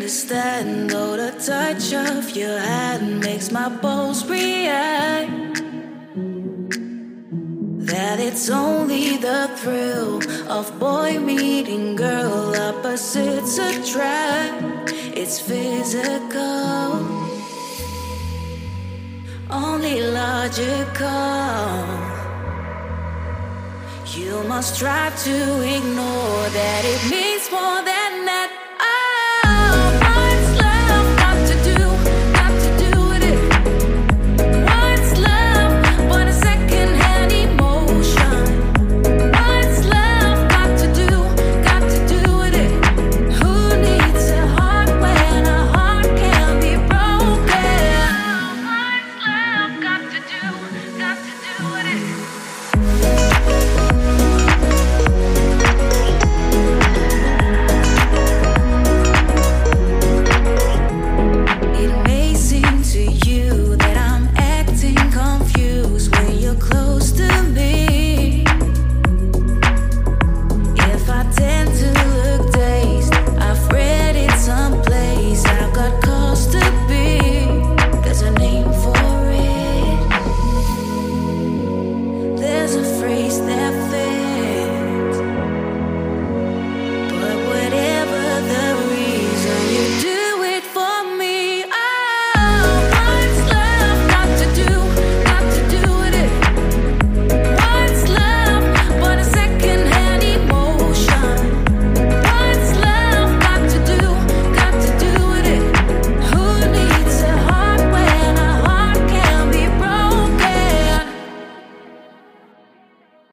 understand, though the touch of your hand makes my pulse react. That it's only the thrill of boy meeting girl, opposites attract. It's physical, only logical. You must try to ignore that it means more than